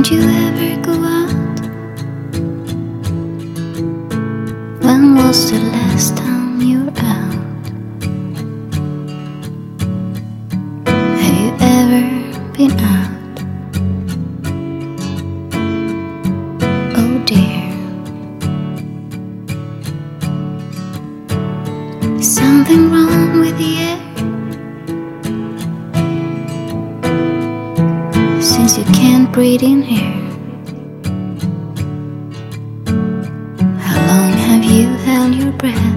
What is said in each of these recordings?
Don't you ever go out? When was the last time you were out? Have you ever been out? Oh dear. Is something wrong with the air? Since you can't breathe in here. How long have you held your breath?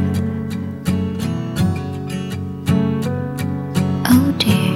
Oh dear.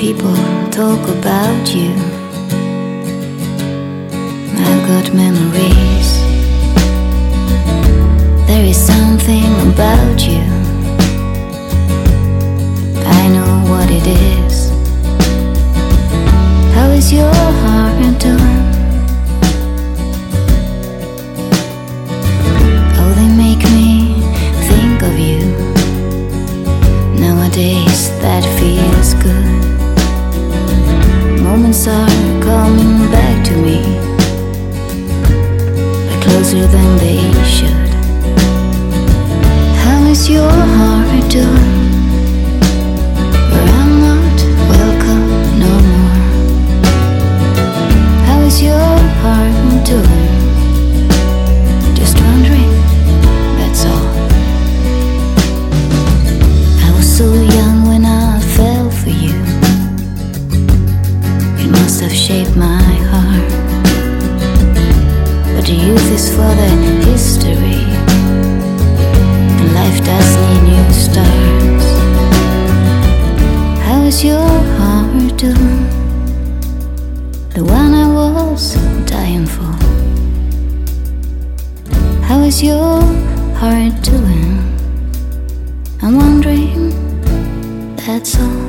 people talk about you. I've got memories. There is something about you. I know what it is. How is your heart doing? Oh, they make me think of you. Nowadays that feels good. Moments are coming back to me, but closer than they should. How is your heart doing? Where I'm not welcome no more. How is your heart doing? Just wondering, that's all. I was so young when I fell for you. It must have shaped my heart. But the youth is for the history, and life does need new starts. How is your heart doing? The one I was dying for. How is your heart doing? I'm wondering, that's all.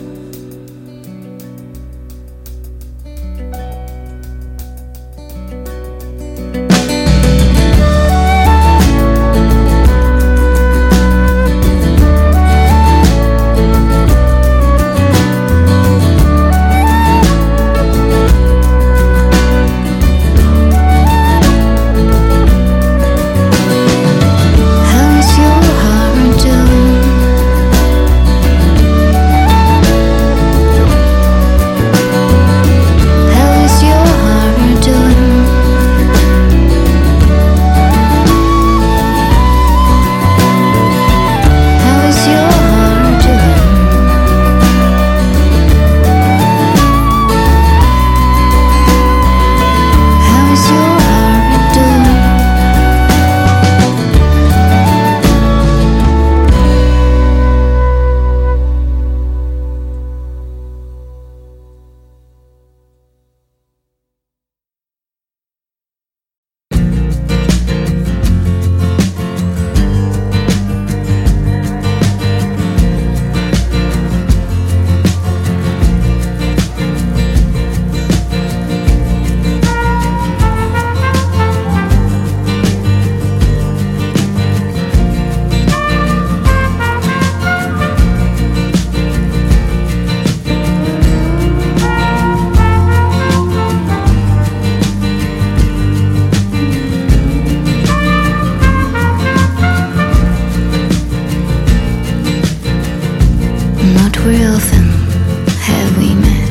Where often have we met?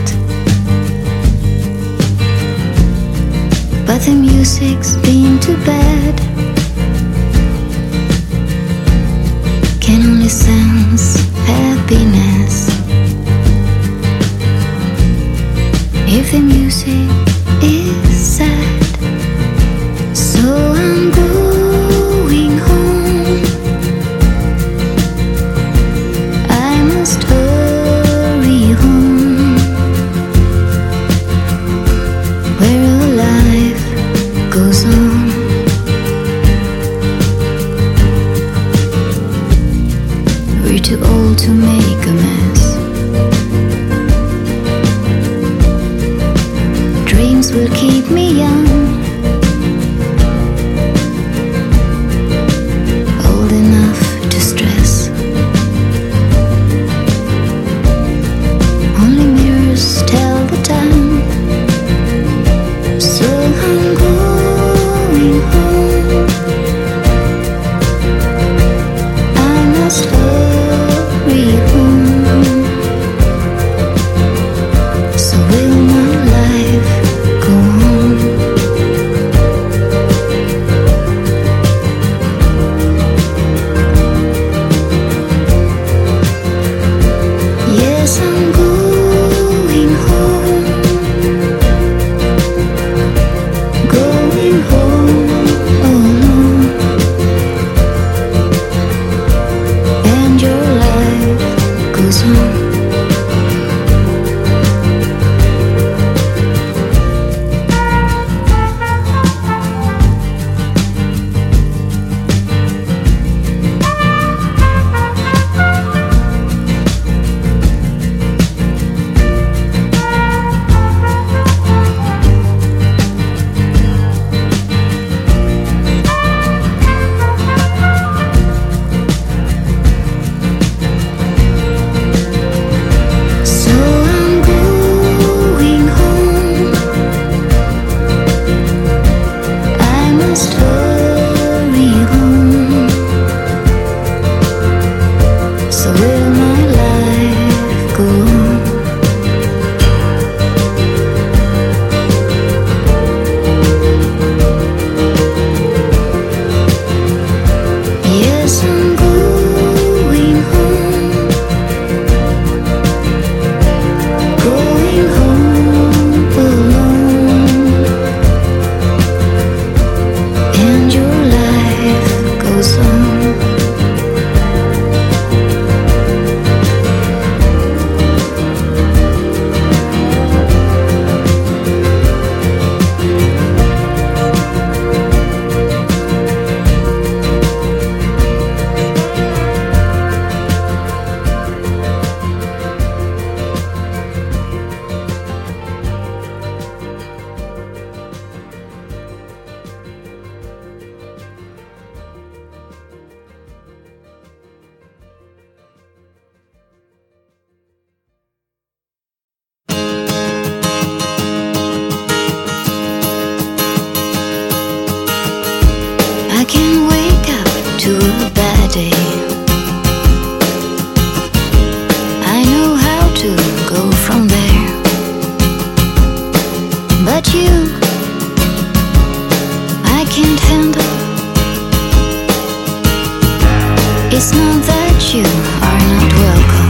But the music's been too bad. Can only sense happiness if the music is sad. So I'm going home. I must hurry home, where all life goes on. We're too old to make a mess. Dreams will keep me young, old enough to stress. Only mirrors tell the time. So I'm going home. I must hurry home. So will my life go on? stay. I know how to go from there, but you, I can't handle. It's not that you are not welcome.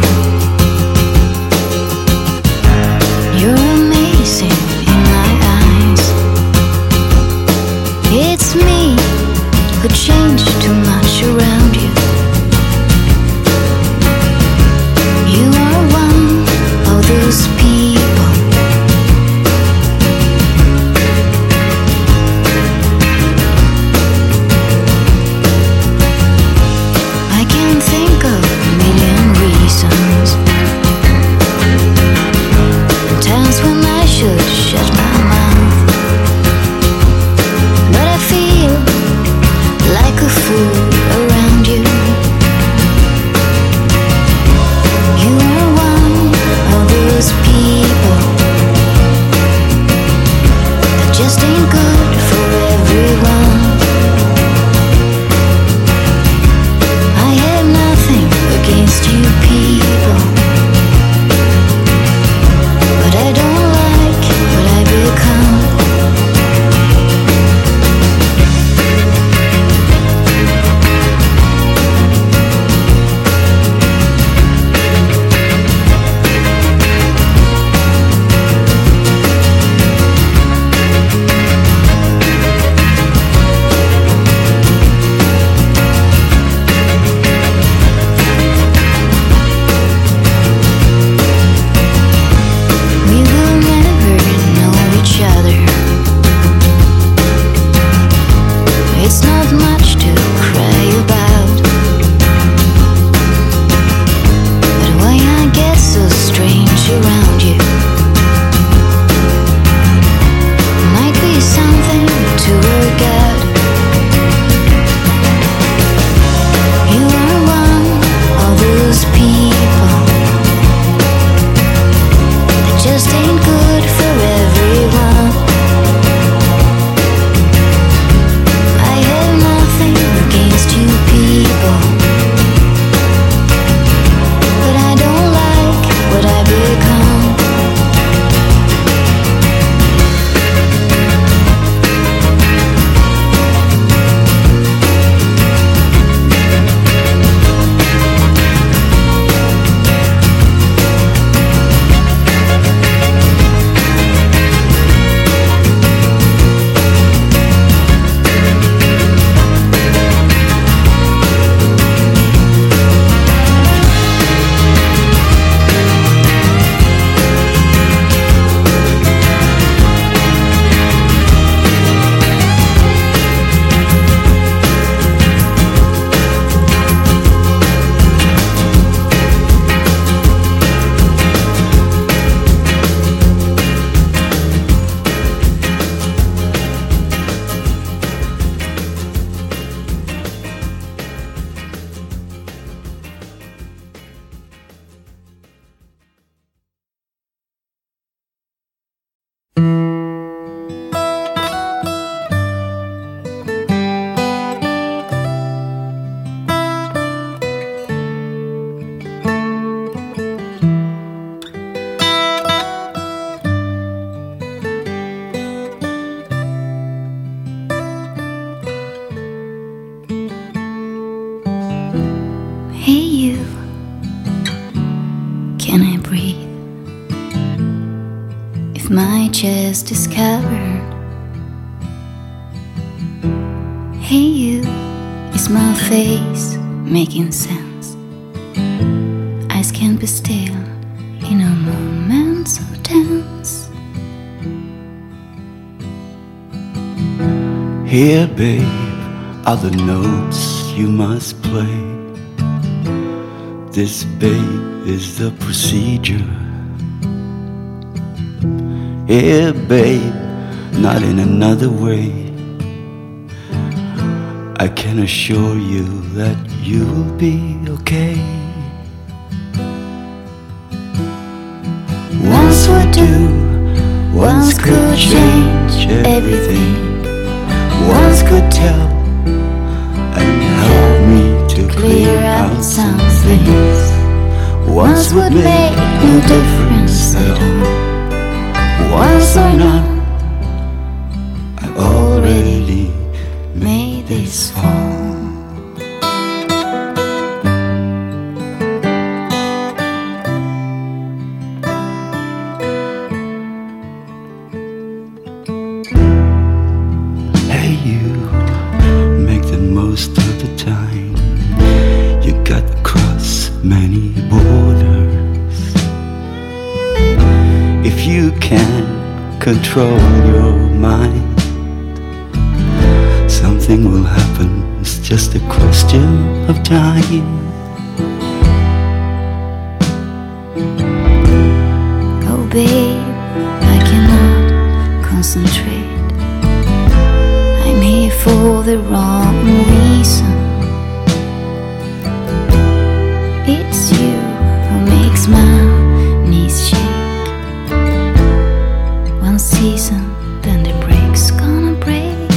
You're amazing in my eyes. It's me who changed too much around you. You are one of those people. I can think of a million reasons, times when I should shut my mouth, but I feel like a fool around you. You are one of those people that just ain't good for everyone. I have nothing against you people, but I don't like what I become. We will never know each other. It's not much to cry about, but why I get so strange around you might be something to work out. You are one of those people that just ain't good for everyone. I have nothing against you people, but I don't like what I become. Hey you, can I breathe if my chest is covered? Hey you, is my face making sense? Eyes can't be still in a moment so tense. Here, babe, are the notes you must play. This, babe, is the procedure. Here, babe, not in another way. I can assure you that you'll be okay. Once would do, once could change everything. Once could tell and help me to clear out some things. Once would make no difference at all. Once or not, I already made this fall. Hey, you make the most of the time. You got to cross many borders. If you can't control your mind, something will happen. It's just a question of time. Oh babe, I cannot concentrate. I'm here for the wrong reason. It's you who makes my knees shake. One season, then the break's gonna break.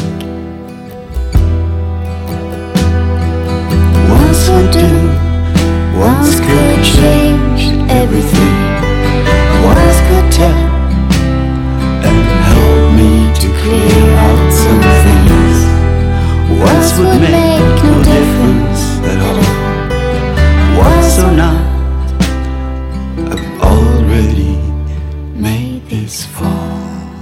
Once would do, once could change everything. Once could tell And help me to clear out some things. once would make no difference at all. Once or not, I've already made this fall.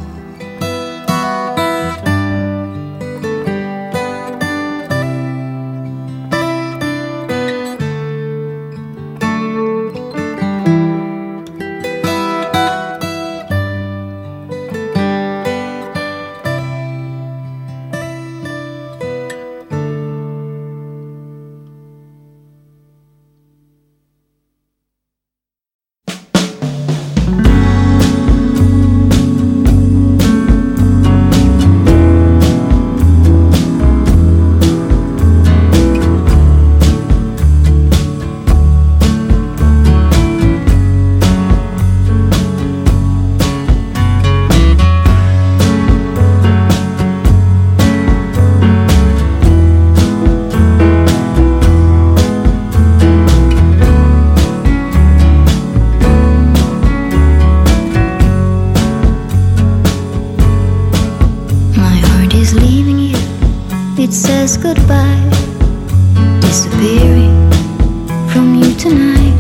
It says goodbye, disappearing from you tonight.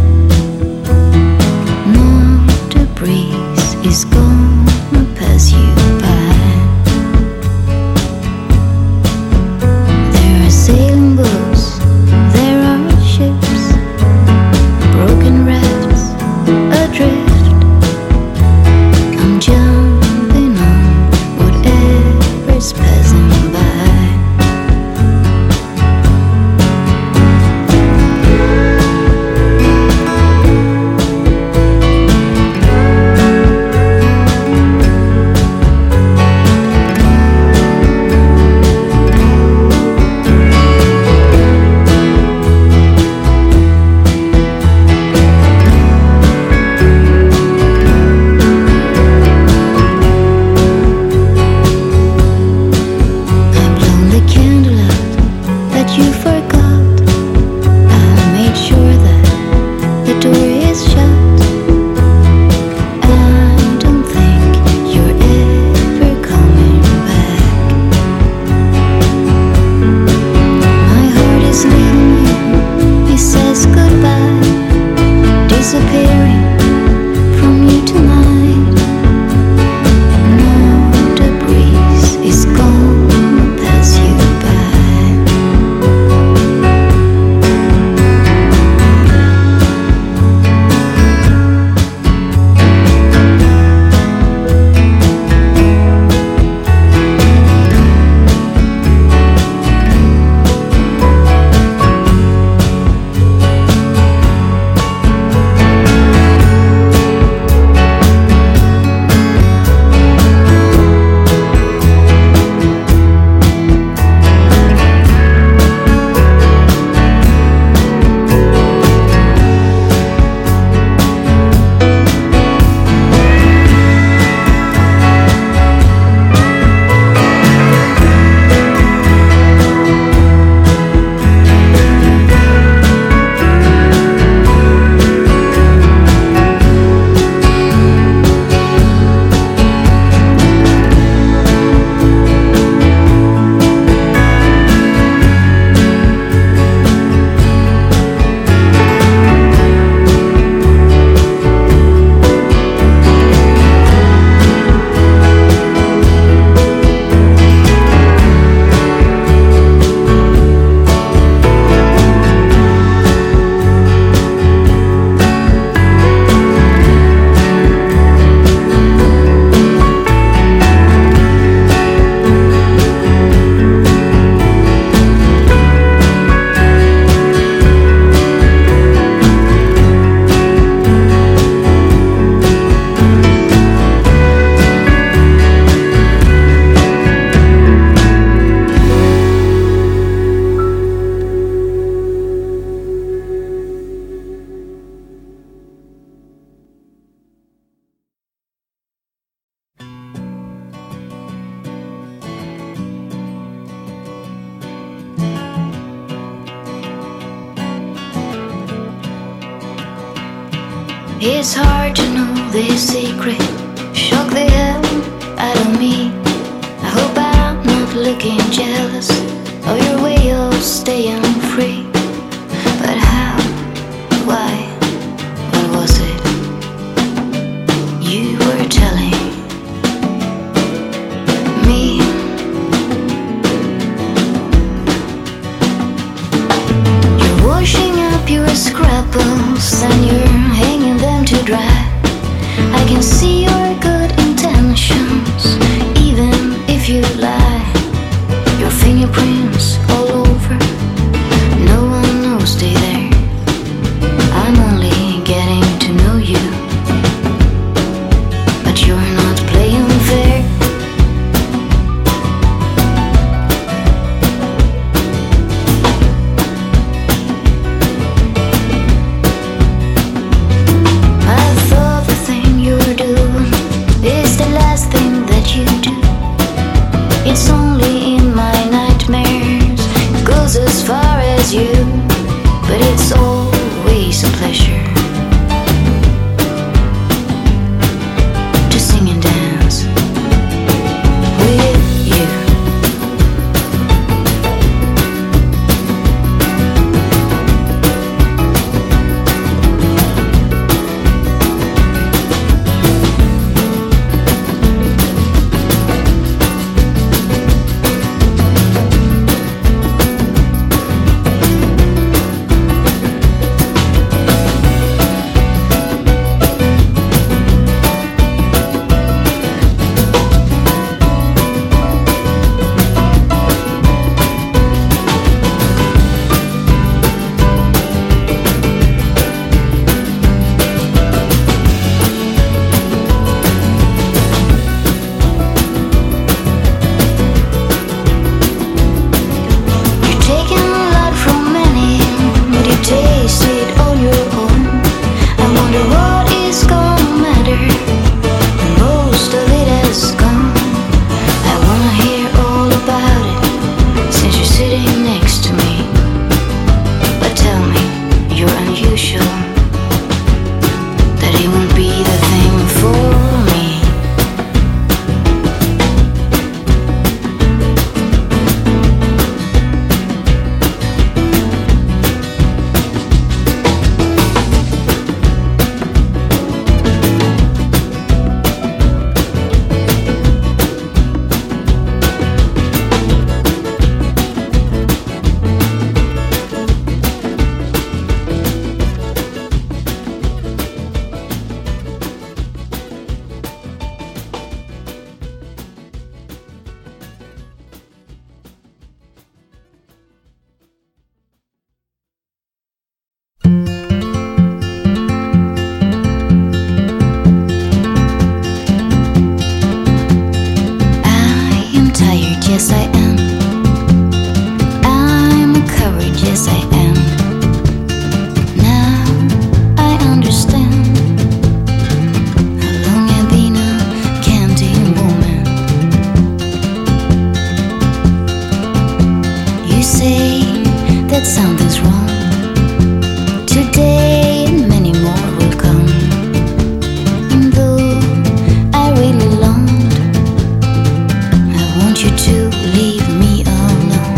Not a breeze is gonna pass you by. There are sailing boats, there are ships, broken rafts adrift. I'm jumping on whatever's passing by. It's hard to know this secret. Shock the hell out of me. I hope I'm not looking jealous of your way of staying free. But how? Why? What was it you were telling me? You're washing up your scruples and you're hanging them to dry. I can see your good intentions, even if you lie. Your fingerprints all over, no one knows they there. I'm only getting to know you, but you're not playing fair. I thought the thing you're doing is the last thing that you do. It's only in my nightmares, goes as far as you, but it's always a pleasure to sing and dance with you. You're taking a lot from many, but you taste it on your own. I wonder what is gonna matter when most of it has gone. I wanna hear all about it since you're sitting next to me. But tell me, you're unusual, that it won't be the thing for me. I am tired, yes I am. I'm a coward, yes I am. Now I understand how long I've been a canting woman. You say that something's wrong today, and many more will come. And though I really longed, I want you to leave me alone.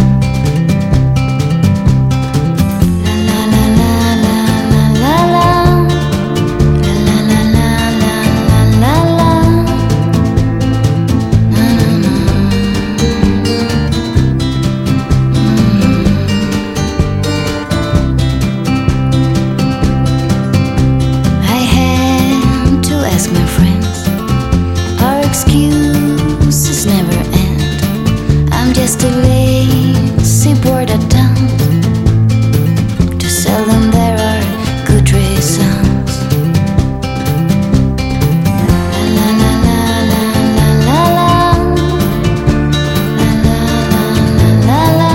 La la la la la la la la la la la la la la. Na na na. I had to ask my friends. Our excuses never end. I'm just a lazy bored at town to sell them there are good reasons. La la la la la la la la la la la la.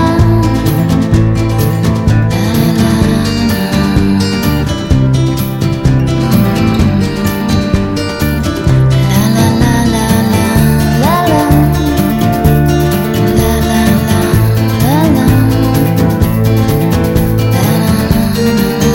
La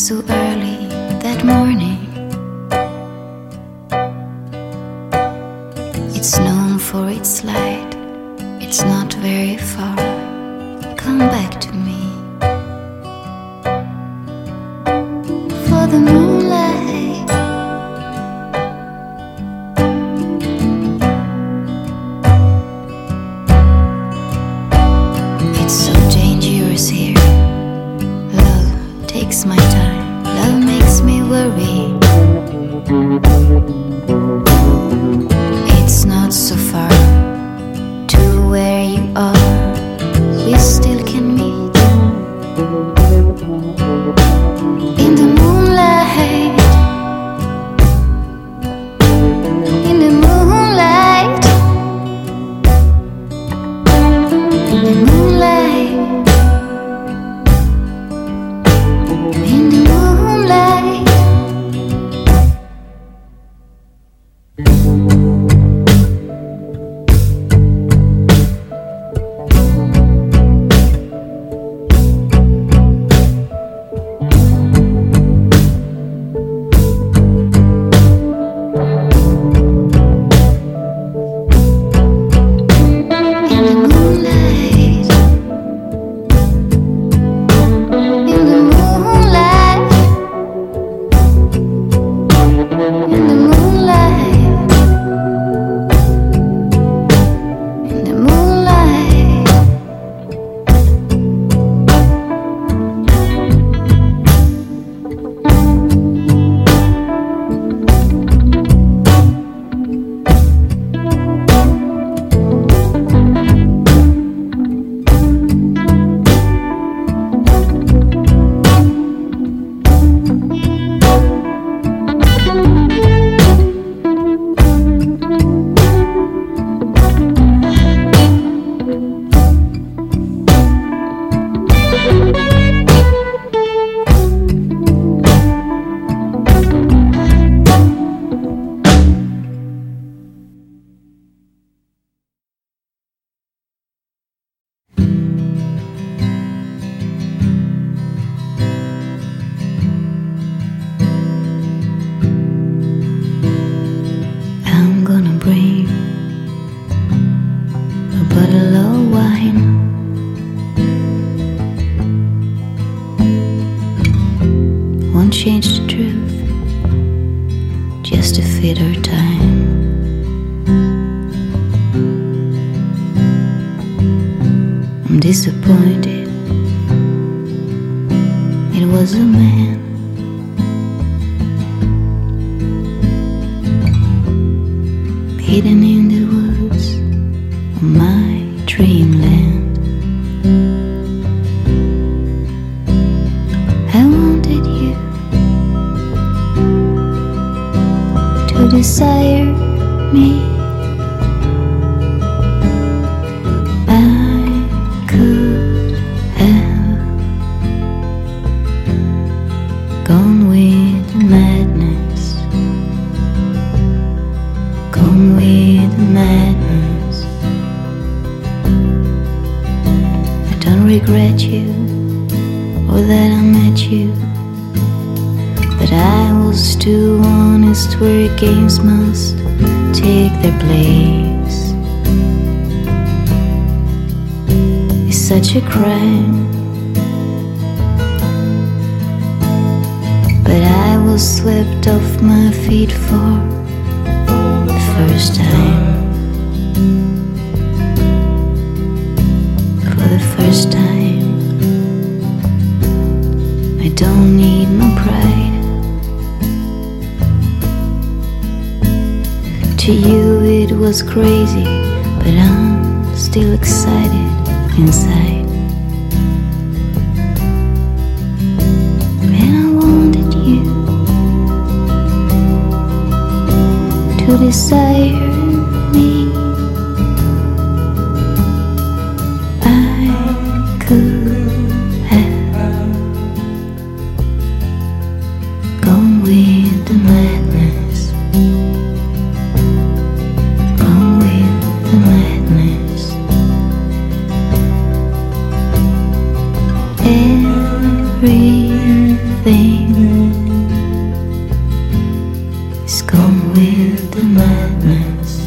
so early that morning. It's known for its light, it's not very far. Come back to me for the moonlight. It's so dangerous here. Love takes my time, love makes me worry. It's not so far to where you are, we still can meet in the moonlight. In the moonlight. In the moonlight. In the moonlight. I'm gonna bring a bottle of wine. Won't change the truth, just to fit our time. I'm disappointed, it was a man. Hidden in the woods of my dreamland. I wanted you to desire me. I could have gone with the madness, gone with the madness. I don't regret you or that I met you, but I was too honest where games must take their place. It's such a crime, but I was swept off my feet for the first time. For the first time, I don't need my pride. To you it was crazy, but I'm still excited inside. And I wanted you to desire me. I could have gone with the madness, gone with the madness. Everything come with the madness.